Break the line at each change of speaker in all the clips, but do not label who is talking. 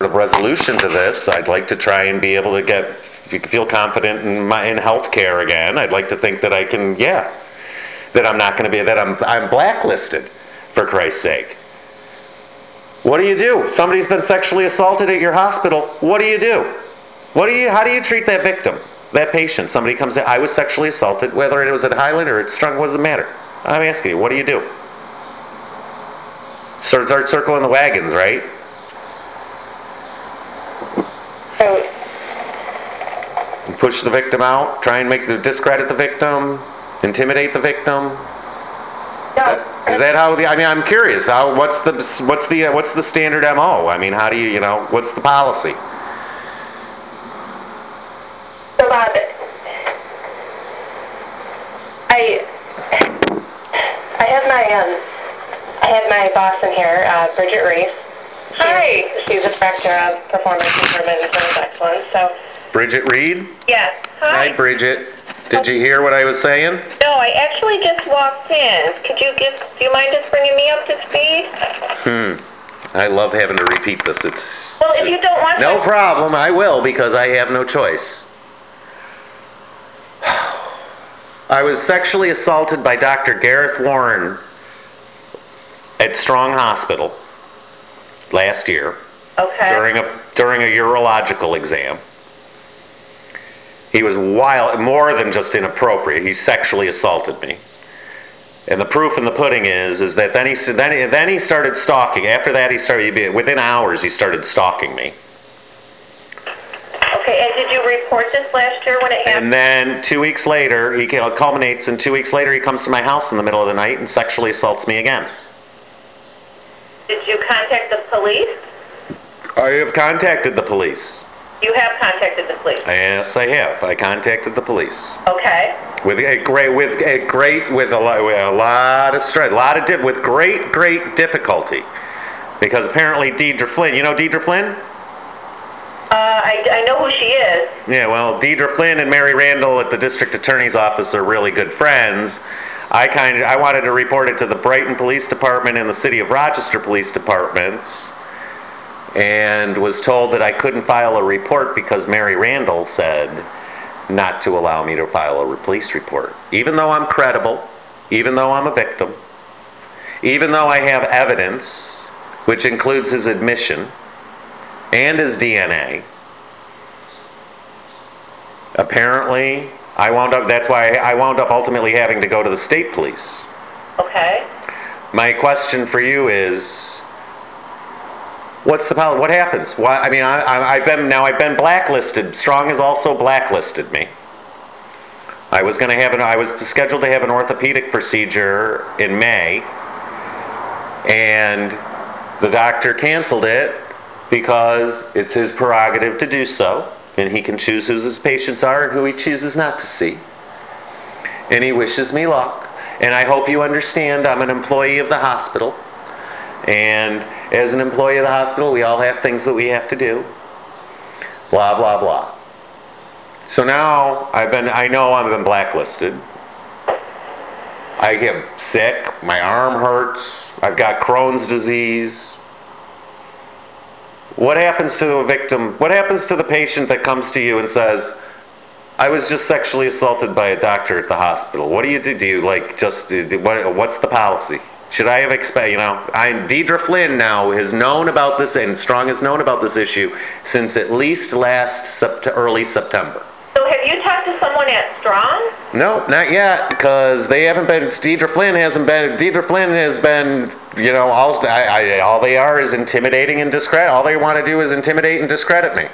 the resolution to this. I'd like to try and be able to feel confident in healthcare again. I'd like to think that I can, that I'm not going to be, that I'm blacklisted, for Christ's sake. What do? Somebody's been sexually assaulted at your hospital. What do? How do you treat that victim, that patient? Somebody comes in, I was sexually assaulted, whether it was at Highland or at Strong, what does it matter? I'm asking you, what do? Start circling the wagons, right? And push the victim out, try and discredit the victim, intimidate the victim. Is that how I'm curious. What's the standard MO? I mean, how do you, what's the policy?
So, Bob, I have my boss in here, Bridget Reese. Hi. She's a director of performance improvement and service excellence. So.
Bridget Reed?
Yes.
Hi, Bridget. Did you hear what I was saying?
No, I actually just walked in. Do you mind just bringing me up to speed?
I love having to repeat this.
Well, if you don't want to.
No problem. I will, because I have no choice. I was sexually assaulted by Dr. Gareth Warren at Strong Hospital last year.
Okay.
During a urological exam. He was more than just inappropriate. He sexually assaulted me. And the proof in the pudding is that then he started stalking. After that, within hours, he started stalking me.
Okay, and did you report this last year when it happened?
And then 2 weeks later, it culminates, and 2 weeks later, he comes to my house in the middle of the night and sexually assaults me again.
Did you contact the police?
I have contacted the police.
You have contacted the police?
Yes, I have. I contacted the police.
Okay.
With a lot of stress, with great difficulty, because apparently Deidre Flynn. You know Deidre Flynn?
I know who she is.
Yeah, well, Deidre Flynn and Mary Randall at the district attorney's office are really good friends. I wanted to report it to the Brighton Police Department and the City of Rochester Police Departments, and was told that I couldn't file a report because Mary Randall said not to allow me to file a police report. Even though I'm credible, even though I'm a victim, even though I have evidence, which includes his admission and his DNA, apparently that's why I wound up ultimately having to go to the state police.
Okay.
My question for you is, what's the policy? What happens? Why? I mean, I've been blacklisted. Strong has also blacklisted me. I was scheduled to have an orthopedic procedure in May, and the doctor canceled it because it's his prerogative to do so, and he can choose who his patients are and who he chooses not to see. And he wishes me luck. And I hope you understand I'm an employee of the hospital. And as an employee of the hospital, we all have things that we have to do. Blah, blah, blah. So now I know I've been blacklisted. I get sick. My arm hurts. I've got Crohn's disease. What happens to a victim? What happens to the patient that comes to you and says, I was just sexually assaulted by a doctor at the hospital? What do you do? Do you what's the policy? Should I have Deidre Flynn now has known about this, and Strong has known about this issue since at least early September.
So have you talked to someone at Strong?
No, not yet, because they haven't been. Deidre Flynn has been. All they are is intimidating and discredit. All they want to do is intimidate and discredit me.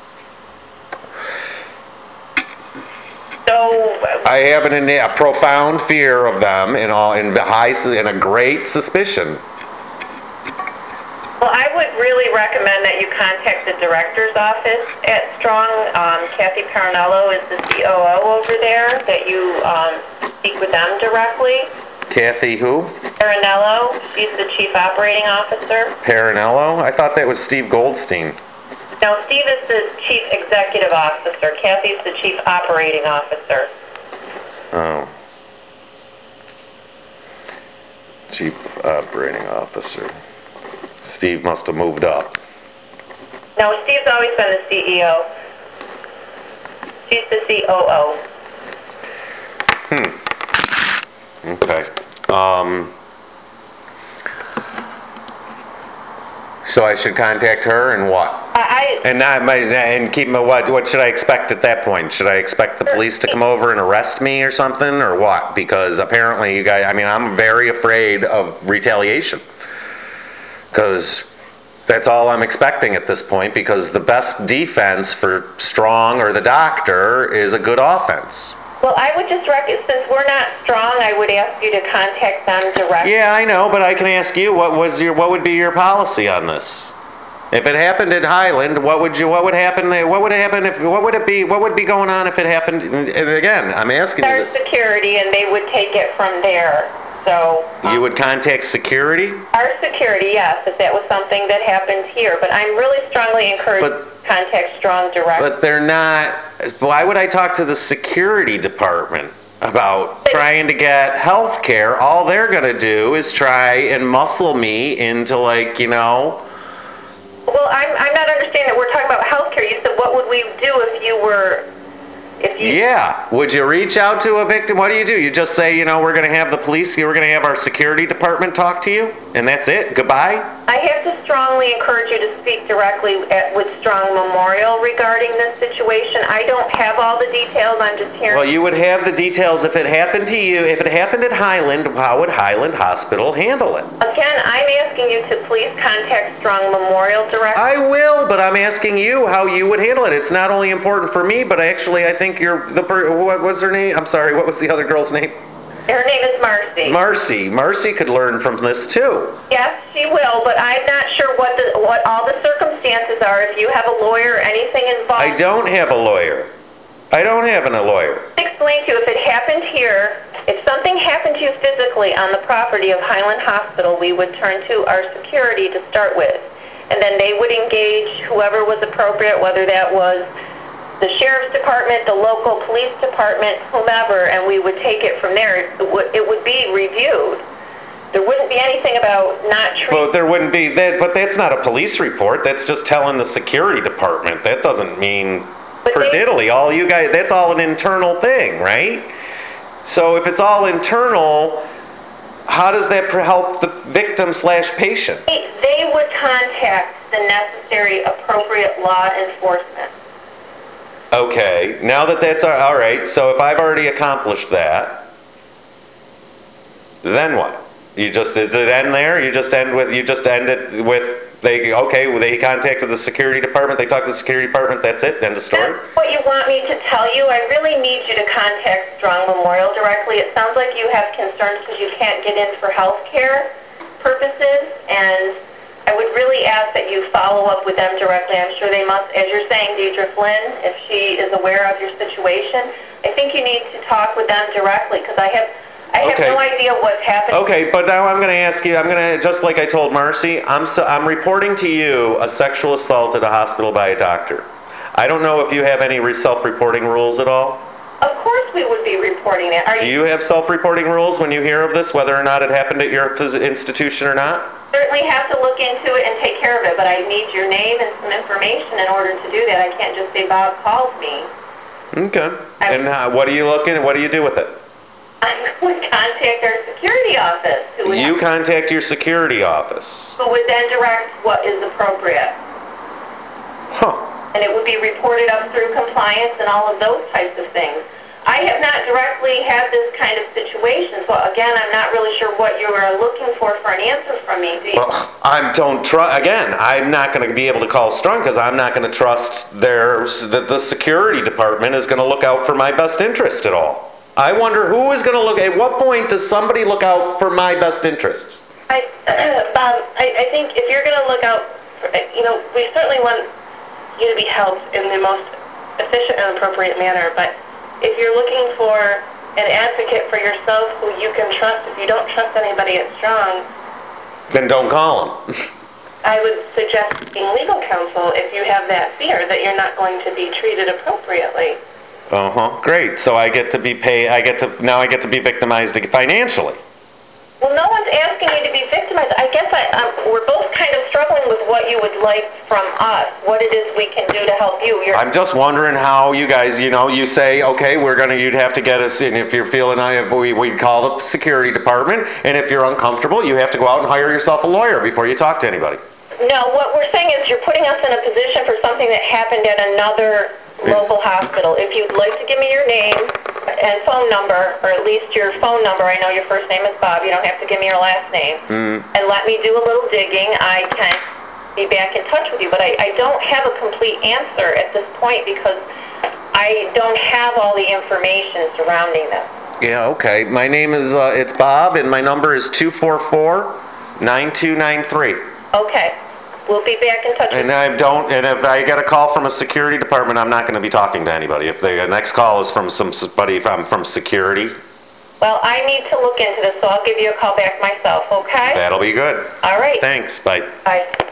So
I have a profound fear of them, and a great suspicion.
Well, I would really recommend that you contact the director's office at Strong. Kathy Parinello is the COO over there, that you speak with them directly.
Kathy who?
Parinello. She's the chief operating officer.
Parinello? I thought that was Steve Goldstein.
No, Steve is the chief executive officer. Kathy's the chief operating officer.
Oh. Chief operating officer. Steve must have moved up.
No, Steve's always been the CEO. She's the COO.
Okay. So I should contact her and what? And keep my what should I expect at that point? Should I expect the police to come over and arrest me or something or what? Because apparently you guys, I mean, I'm very afraid of retaliation. Because that's all I'm expecting at this point, because the best defense for Strong or the doctor is a good offense.
Well, I would just recommend, since we're not Strong, I would ask you to contact them directly.
Yeah, I know, but I can ask you, what would be your policy on this? If it happened at Highland, what would be going on if it happened? And again, I'm asking you this.
Security, and they would take it from there. So
you would contact security?
Our security, yes, if that was something that happened here. But I'm really strongly encouraged to contact Strong directly.
But they're not. Why would I talk to the security department about trying to get health care? All they're going to do is try and muscle me into, like, you know.
Well, I'm not understanding that we're talking about health care. You said, what would we do if you were...
Yeah. Would you reach out to a victim? What do? You just say, you know, we're going to have the police, we're going to have our security department talk to you, and that's it? Goodbye?
I have to strongly encourage you to speak directly with Strong Memorial regarding this situation. I don't have all the details. I'm just hearing...
Well, you would have the details if it happened to you. If it happened at Highland, how would Highland Hospital handle it?
Again, I'm asking you to please contact Strong Memorial directly.
I will, but I'm asking you how you would handle it. It's not only important for me, but actually I think you're what was her name? I'm sorry, what was the other girl's name?
Her name is Marcy.
Marcy could learn from this too.
Yes, she will, but I'm not sure what all the circumstances are. If you have a lawyer or anything involved...
I don't have a lawyer. I don't have a lawyer.
Explain to you, if it happened here, if something happened to you physically on the property of Highland Hospital, we would turn to our security to start with. And then they would engage whoever was appropriate, whether that was the sheriff's department, the local police department, whomever, and we would take it from there. It would be reviewed. There wouldn't be anything about not treating...
Well, there wouldn't be that, but that's not a police report. That's just telling the security department. That doesn't mean for diddly. All you guys, that's all an internal thing, right? So if it's all internal, how does that help the victim/patient?
They would contact the necessary appropriate law enforcement.
Okay, now that's all right. So if I've already accomplished that, then what? Does it end there? You just end it with they contacted the security department, they talked to the security department, that's it, end of story?
That's what you want me to tell you? I really need you to contact Strong Memorial directly. It sounds like you have concerns because you can't get in for health care purposes, and I would really ask that you follow up with them directly. I'm sure they must, as you're saying, Deidre Flynn, if she is aware of your situation, I think you need to talk with them directly, because I have no idea what's happening.
Okay, but now I'm going to ask you, just like I told Marcy, I'm reporting to you a sexual assault at a hospital by a doctor. I don't know if you have any self-reporting rules at all.
Of course we would be reporting that.
Do you have self-reporting rules when you hear of this, whether or not it happened at your institution or not?
Certainly have to look into it and take care of it, but I need your name and some information in order to do that. I can't just say Bob called me.
Okay. And what do you do with it?
I would contact our security office.
You contact your security office.
Who would then direct what is appropriate.
Huh.
And it would be reported up through compliance and all of those types of things. I have not directly had this kind of situation, so again, I'm not really sure what you are looking for an answer from me.
Well, I'm not going to be able to call Strong because I'm not going to trust that the security department is going to look out for my best interest at all. I wonder who is going to at what point does somebody look out for my best interests?
Bob, I think if you're going to look out, we certainly want you to be helped in the most efficient and appropriate manner, but if you're looking for an advocate for yourself who you can trust, if you don't trust anybody at Strong,
then don't call them.
I would suggest being legal counsel if you have that fear that you're not going to be treated appropriately.
Great. So I get to be victimized financially.
Well, no one's asking you to be victimized. itemize. I guess we're both kind of struggling with what you would like from us, what it is we can do to help you.
I'm just wondering how you guys, you say, okay, you'd have to get us in. If you're feeling, we'd call the security department, and if you're uncomfortable, you have to go out and hire yourself a lawyer before you talk to anybody.
No, what we're saying is you're putting us in a position for something that happened at another local hospital. If you'd like to give me your name and phone number, or at least your phone number, I know your first name is Bob, you don't have to give me your last name, and let me do a little digging, I can be back in touch with you. But I don't have a complete answer at this point because I don't have all the information surrounding this.
Yeah, okay. My name is, it's Bob, and my number is 244-9293.
Okay. We'll be back in touch with you.
And if I get a call from a security department, I'm not going to be talking to anybody. If the next call is from somebody from security.
Well, I need to look into this, so I'll give you a call back myself, okay?
That'll be good.
All right.
Thanks. Bye.
Bye.